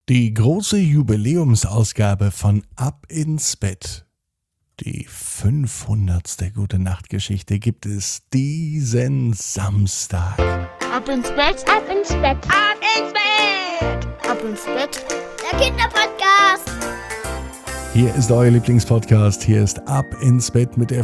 Die große Jubiläumsausgabe von Ab ins Bett, die 500. Gute-Nacht-Geschichte, gibt es diesen Samstag. Ab ins Bett, ab ins Bett, ab ins Bett, ab ins Bett, der Kinderpodcast. Hier ist euer Lieblingspodcast, hier ist Ab ins Bett mit der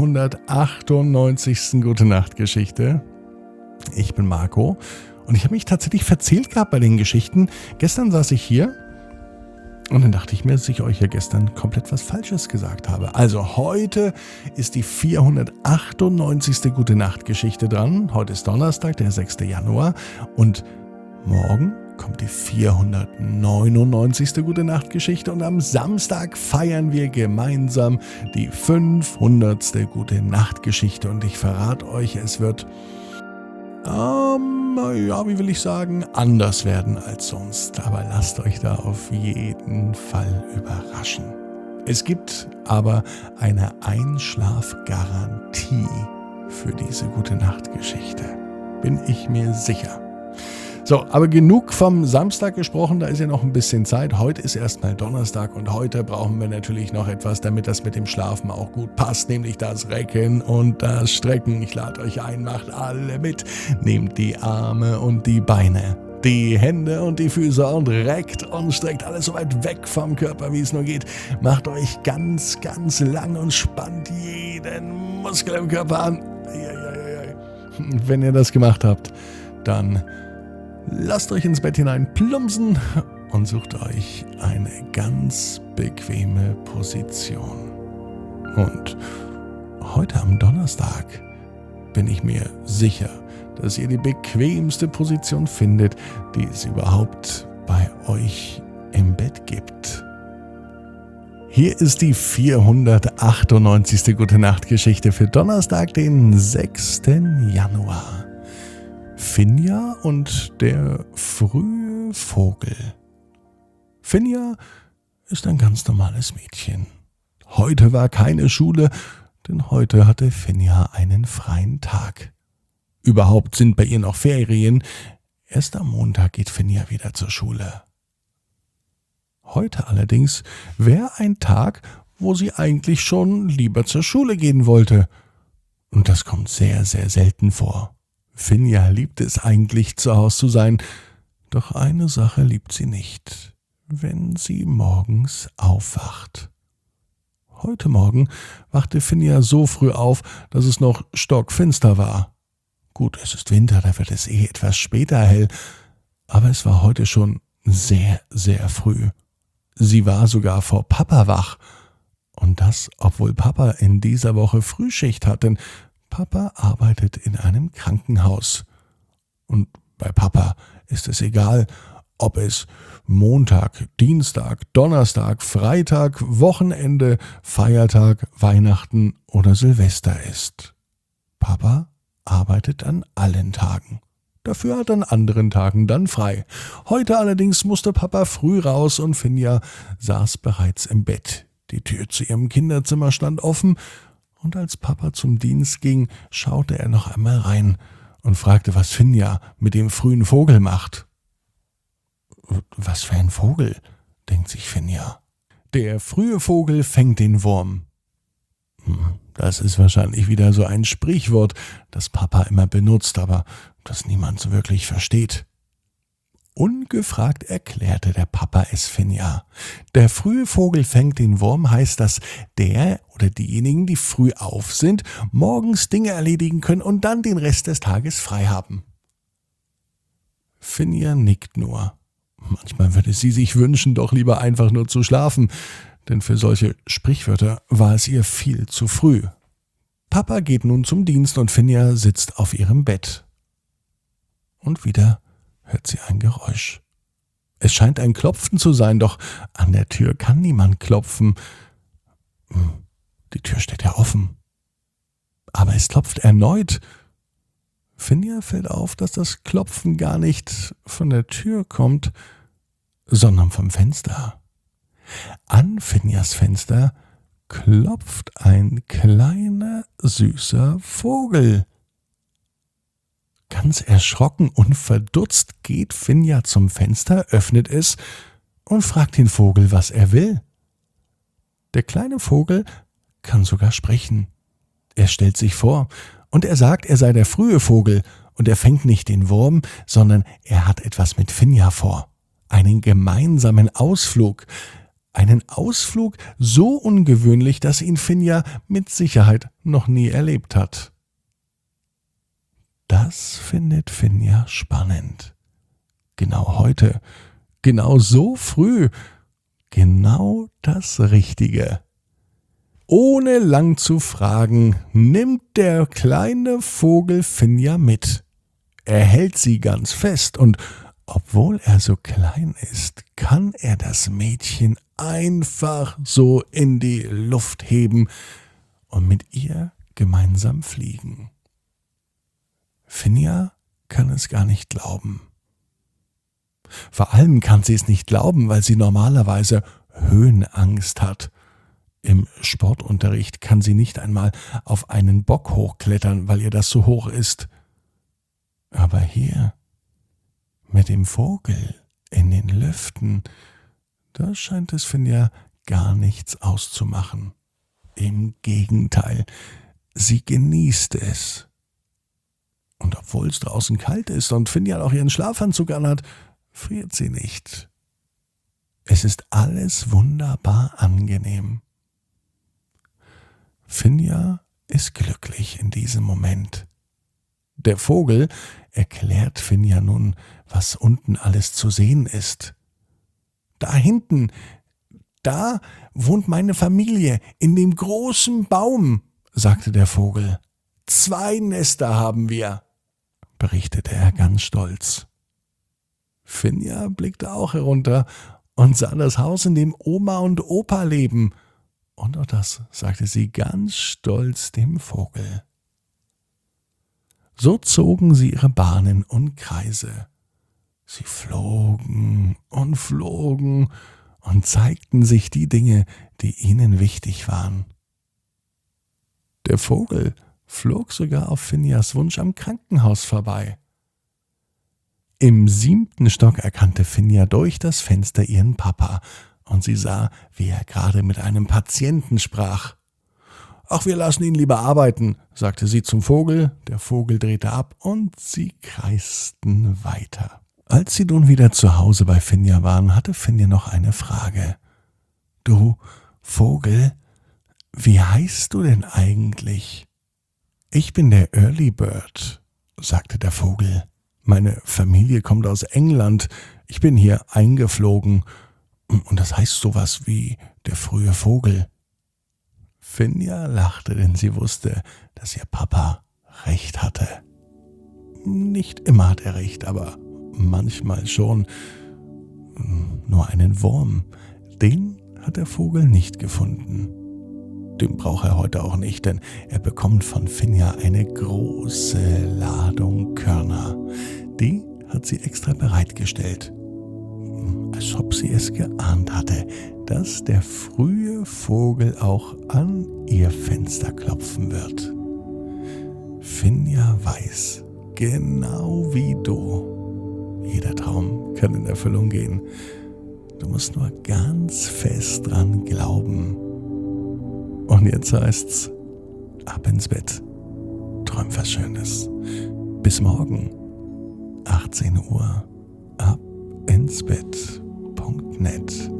498. Gute-Nacht-Geschichte. Ich bin Marco. Und ich habe mich tatsächlich verzählt gehabt bei den Geschichten. Gestern saß ich hier und dann dachte ich mir, dass ich euch ja gestern komplett was Falsches gesagt habe. Also heute ist die 498. Gute-Nacht-Geschichte dran. Heute ist Donnerstag, der 6. Januar. Und morgen kommt die 499. Gute-Nacht-Geschichte. Und am Samstag feiern wir gemeinsam die 500. Gute-Nacht-Geschichte. Und ich verrate euch, es wird... wie will ich sagen, anders werden als sonst. Aber lasst euch da auf jeden Fall überraschen. Es gibt aber eine Einschlafgarantie für diese Gute-Nacht-Geschichte. Bin ich mir sicher. So, aber genug vom Samstag gesprochen, da ist ja noch ein bisschen Zeit. Heute ist erstmal Donnerstag und heute brauchen wir natürlich noch etwas, damit das mit dem Schlafen auch gut passt, nämlich das Recken und das Strecken. Ich lade euch ein, macht alle mit. Nehmt die Arme und die Beine, die Hände und die Füße und reckt und streckt alles so weit weg vom Körper, wie es nur geht. Macht euch ganz, ganz lang und spannt jeden Muskel im Körper an. Wenn ihr das gemacht habt, dann... lasst euch ins Bett hinein plumpsen und sucht euch eine ganz bequeme Position. Und heute am Donnerstag bin ich mir sicher, dass ihr die bequemste Position findet, die es überhaupt bei euch im Bett gibt. Hier ist die 498. Gute-Nacht-Geschichte für Donnerstag, den 6. Januar. Finja und der frühe Vogel. Finja ist ein ganz normales Mädchen. Heute war keine Schule, denn heute hatte Finja einen freien Tag. Überhaupt sind bei ihr noch Ferien. Erst am Montag geht Finja wieder zur Schule. Heute allerdings wäre ein Tag, wo sie eigentlich schon lieber zur Schule gehen wollte. Und das kommt sehr, sehr selten vor. Finja liebt es eigentlich, zu Hause zu sein, doch eine Sache liebt sie nicht, wenn sie morgens aufwacht. Heute Morgen wachte Finja so früh auf, dass es noch stockfinster war. Gut, es ist Winter, da wird es etwas später hell, aber es war heute schon sehr, sehr früh. Sie war sogar vor Papa wach. Und das, obwohl Papa in dieser Woche Frühschicht hat, denn Papa arbeitet in einem Krankenhaus. Und bei Papa ist es egal, ob es Montag, Dienstag, Donnerstag, Freitag, Wochenende, Feiertag, Weihnachten oder Silvester ist. Papa arbeitet an allen Tagen. Dafür hat er an anderen Tagen dann frei. Heute allerdings musste Papa früh raus und Finja saß bereits im Bett. Die Tür zu ihrem Kinderzimmer stand offen. Und als Papa zum Dienst ging, schaute er noch einmal rein und fragte, was Finja mit dem frühen Vogel macht. Was für ein Vogel, denkt sich Finja. Der frühe Vogel fängt den Wurm. Das ist wahrscheinlich wieder so ein Sprichwort, das Papa immer benutzt, aber das niemand so wirklich versteht. Ungefragt erklärte der Papa es Finja. Der frühe Vogel fängt den Wurm heißt, dass der oder diejenigen, die früh auf sind, morgens Dinge erledigen können und dann den Rest des Tages frei haben. Finja nickt nur. Manchmal würde sie sich wünschen, doch lieber einfach nur zu schlafen, denn für solche Sprichwörter war es ihr viel zu früh. Papa geht nun zum Dienst und Finja sitzt auf ihrem Bett. Und wieder hört sie ein Geräusch. Es scheint ein Klopfen zu sein, doch an der Tür kann niemand klopfen. Die Tür steht ja offen. Aber es klopft erneut. Finja fällt auf, dass das Klopfen gar nicht von der Tür kommt, sondern vom Fenster. An Finjas Fenster klopft ein kleiner, süßer Vogel. Ganz erschrocken und verdutzt geht Finja zum Fenster, öffnet es und fragt den Vogel, was er will. Der kleine Vogel kann sogar sprechen. Er stellt sich vor und er sagt, er sei der frühe Vogel und er fängt nicht den Wurm, sondern er hat etwas mit Finja vor. Einen gemeinsamen Ausflug. Einen Ausflug so ungewöhnlich, dass ihn Finja mit Sicherheit noch nie erlebt hat. Das findet Finja spannend. Genau heute, genau so früh, genau das Richtige. Ohne lang zu fragen, nimmt der kleine Vogel Finja mit. Er hält sie ganz fest und obwohl er so klein ist, kann er das Mädchen einfach so in die Luft heben und mit ihr gemeinsam fliegen. Finja kann es gar nicht glauben. Vor allem kann sie es nicht glauben, weil sie normalerweise Höhenangst hat. Im Sportunterricht kann sie nicht einmal auf einen Bock hochklettern, weil ihr das so hoch ist. Aber hier, mit dem Vogel in den Lüften, da scheint es Finja gar nichts auszumachen. Im Gegenteil, sie genießt es. Und obwohl es draußen kalt ist und Finja auch ihren Schlafanzug anhat, friert sie nicht. Es ist alles wunderbar angenehm. Finja ist glücklich in diesem Moment. Der Vogel erklärt Finja nun, was unten alles zu sehen ist. Da hinten, da wohnt meine Familie in dem großen Baum, sagte der Vogel. 2 Nester haben wir, berichtete er ganz stolz. Finja blickte auch herunter und sah das Haus, in dem Oma und Opa leben. Und auch das sagte sie ganz stolz dem Vogel. So zogen sie ihre Bahnen und Kreise. Sie flogen und zeigten sich die Dinge, die ihnen wichtig waren. Der Vogel flog sogar auf Finjas Wunsch am Krankenhaus vorbei. Im 7. Stock erkannte Finja durch das Fenster ihren Papa und sie sah, wie er gerade mit einem Patienten sprach. »Ach, wir lassen ihn lieber arbeiten«, sagte sie zum Vogel. Der Vogel drehte ab und sie kreisten weiter. Als sie nun wieder zu Hause bei Finja waren, hatte Finja noch eine Frage. »Du, Vogel, wie heißt du denn eigentlich?« »Ich bin der Early Bird«, sagte der Vogel. »Meine Familie kommt aus England. Ich bin hier eingeflogen. Und das heißt sowas wie der frühe Vogel.« Finja lachte, denn sie wusste, dass ihr Papa recht hatte. Nicht immer hat er recht, aber manchmal schon. Nur einen Wurm, den hat der Vogel nicht gefunden. Den braucht er heute auch nicht, denn er bekommt von Finja eine große Ladung Körner. Die hat sie extra bereitgestellt. Als ob sie es geahnt hatte, dass der frühe Vogel auch an ihr Fenster klopfen wird. Finja weiß, genau wie du, jeder Traum kann in Erfüllung gehen. Du musst nur ganz fest dran glauben. Und jetzt heißt's, ab ins Bett. Träum was Schönes. Bis morgen, 18 Uhr, ab ins Bett.net.